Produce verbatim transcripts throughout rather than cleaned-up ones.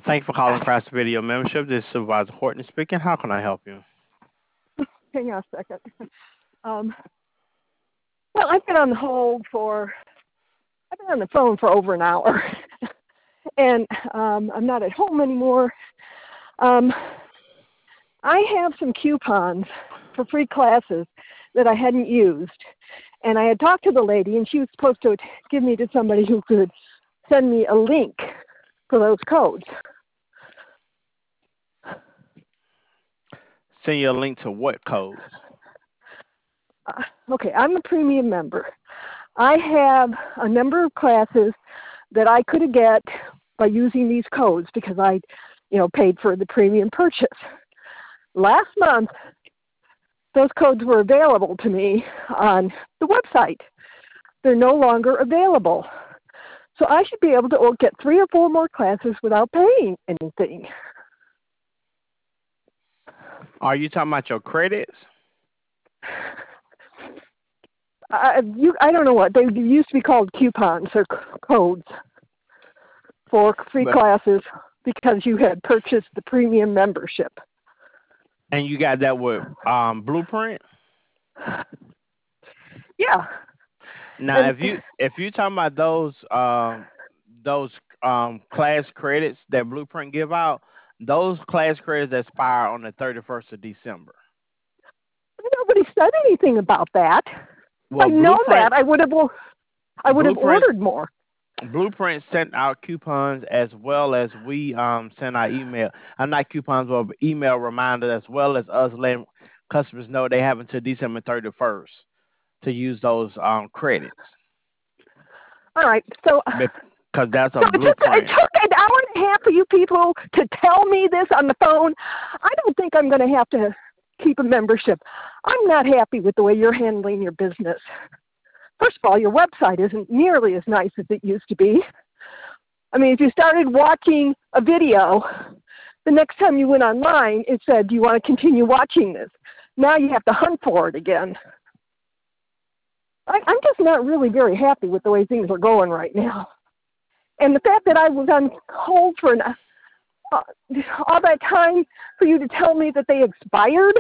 Thank you for calling Craft Video Membership. This is Supervisor Horton speaking. How can I help you? Hang on a second. Um, well, I've been on hold for, I've been on the phone for over an hour, and um, I'm not at home anymore. Um, I have some coupons for free classes that I hadn't used, and I had talked to the lady, and she was supposed to give me to somebody who could send me a link for those codes. Send you a link to what codes? Uh, okay, I'm a premium member. I have a number of classes that I could get by using these codes because I, you know, paid for the premium purchase. Last month, those codes were available to me on the website. They're no longer available. So I should be able to get three or four more classes without paying anything. Are you talking about your credits? I, you, I don't know what. They used to be called coupons or c- codes for free But, classes because you had purchased the premium membership. and you got that with um, Blueprint? Yeah. Now, And, if you if you talking about those um, those um, class credits that Blueprint give out, those class credits expire on the thirty-first of December. nobody said anything about that. If Well, I'd known Blueprint that, I would have I would have Blueprint ordered more. Blueprint sent out coupons as well as we um send our email. I'm not coupons, but email reminders as well as us letting customers know they have until December thirty-first to use those um credits All right. So, because that's so on it, took, it Blueprint. took an hour and a half for you people to tell me this on the phone. I don't think I'm going to have to keep a membership. I'm not happy with the way you're handling your business. First of all, your website isn't nearly as nice as it used to be. I mean, if you started watching a video, the next time you went online, it said, do you want to continue watching this? Now you have to hunt for it again. I, I'm just not really very happy with the way things are going right now. And the fact that I was on hold for an, uh, all that time for you to tell me that they expired.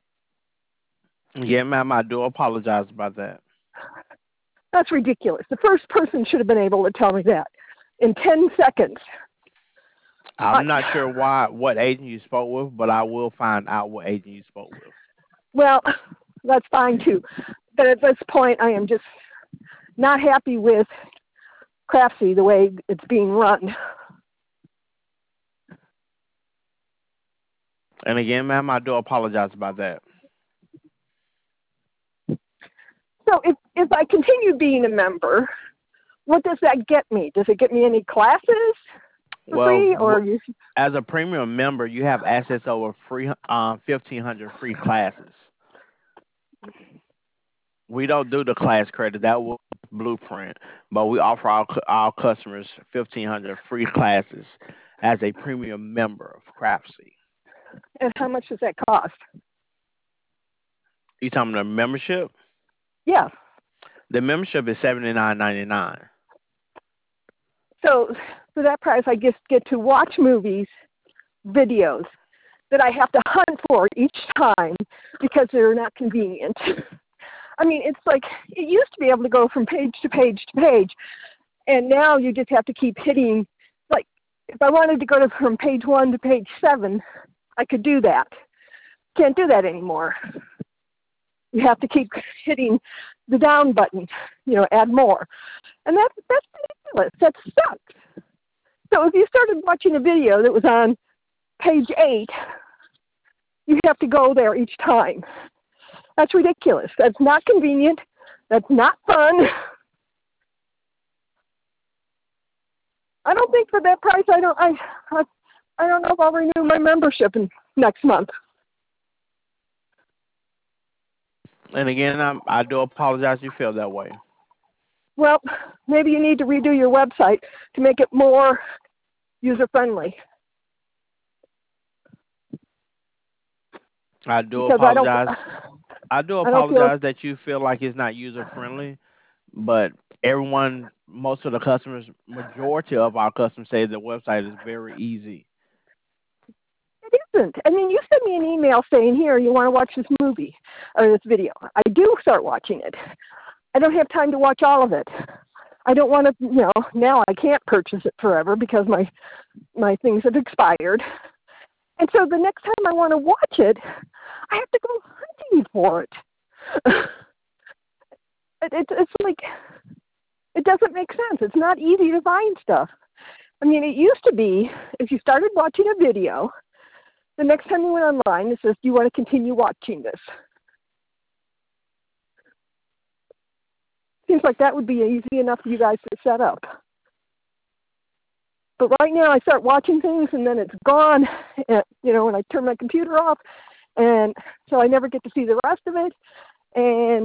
Yeah, ma'am, I do apologize about that. That's ridiculous. The first person should have been able to tell me that in ten seconds. I'm not sure why what agent you spoke with, but I will find out what agent you spoke with. Well, that's fine too. But at this point, I am just not happy with Craftsy the way it's being run. And again, ma'am, I do apologize about that. So if, if I continue being a member, what does that get me? Does it get me any classes for Well, free? Or w- you... as a premium member, you have access over free um, fifteen hundred free classes. We don't do the class credit. That will Blueprint, but we offer our cu- our customers fifteen hundred free classes as a premium member of Craftsy. And how much does that cost? You talking about the membership? Yeah. The membership is seventy nine ninety nine. So for that price, I just get to watch movies, videos that I have to hunt for each time because they're not convenient. I mean, it's like it used to be able to go from page to page to page, and now you just have to keep hitting. Like if I wanted to go to, from page one to page seven, I could do that. Can't do that anymore. You have to keep hitting the down button, you know, add more. And that's, that's ridiculous. That sucks. So if you started watching a video that was on page eight, you have to go there each time. That's ridiculous. That's not convenient. That's not fun. I don't think for that price, I don't, I, I, I don't know if I'll renew my membership in, next month. And again, I, I do apologize you feel that way. Well, maybe you need to redo your website to make it more user-friendly. I do Because I don't, apologize. I do I don't feel, apologize that you feel like it's not user friendly, but everyone, most of the customers, majority of our customers say the website is very easy doesn't. I mean, you send me an email saying, here, you want to watch this movie or this video. I do start watching it. I don't have time to watch all of it. I don't want to, you know, now I can't purchase it forever because my my things have expired. And so the next time I want to watch it, I have to go hunting for it. it, it it's like, it doesn't make sense. It's not easy to find stuff. I mean, it used to be, if you started watching a video, the next time you went online, it says, do you want to continue watching this? Seems like that would be easy enough for you guys to set up. But right now I start watching things and then it's gone, and, you know, and I turn my computer off, and so I never get to see the rest of it. And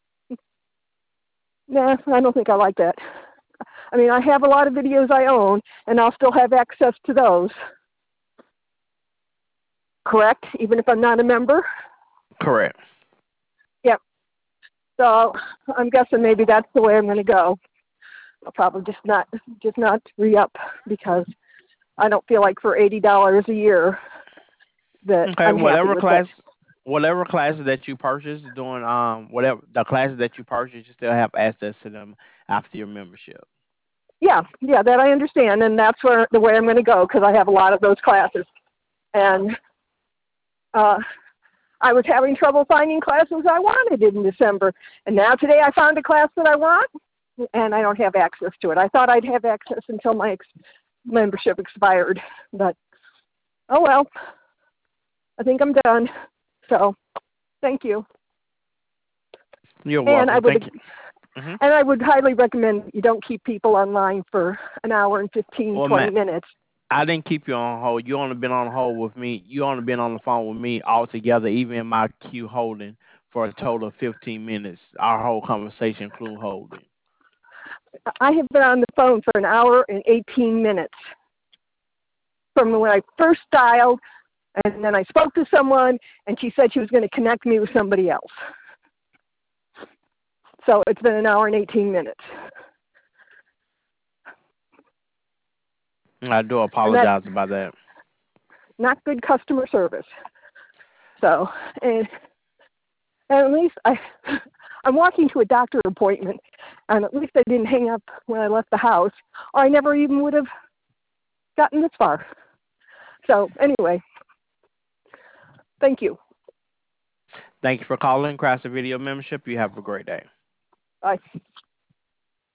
nah, I don't think I like that. I mean, I have a lot of videos I own, and I'll still have access to those. Correct? Even if I'm not a member? Correct. Yep. So I'm guessing maybe that's the way I'm going to go. I'll probably just not just not re-up because I don't feel like for eighty dollars a year that Okay, I'm happy whatever with class, it. whatever classes that you purchase doing um whatever the classes that you purchase, you still have access to them after your membership. Yeah, yeah, that I understand, and that's where the way I'm going to go because I have a lot of those classes. And uh, I was having trouble finding classes I wanted in December, and now today I found a class that I want, and I don't have access to it. I thought I'd have access until my ex- membership expired, but oh well. I think I'm done. So, thank you. You're And I welcome. Thank would you. hmm and I would highly recommend you don't keep people online for an hour and fifteen, Well, twenty man, minutes. I didn't keep you on hold. You only been on hold with me. You only been on the phone with me altogether, even in my queue holding for a total of fifteen minutes. Our whole conversation, include holding. I have been on the phone for an hour and eighteen minutes from when I first dialed, and then I spoke to someone, and she said she was going to connect me with somebody else. So it's been an hour and eighteen minutes. I do And that's apologize about that. not good customer service. So, and, and at least I, I'm walking to a doctor appointment, and at least I didn't hang up when I left the house, or I never even would have gotten this far. So anyway, thank you. Thank you for calling Craft Video Membership. You have a great day. Bye.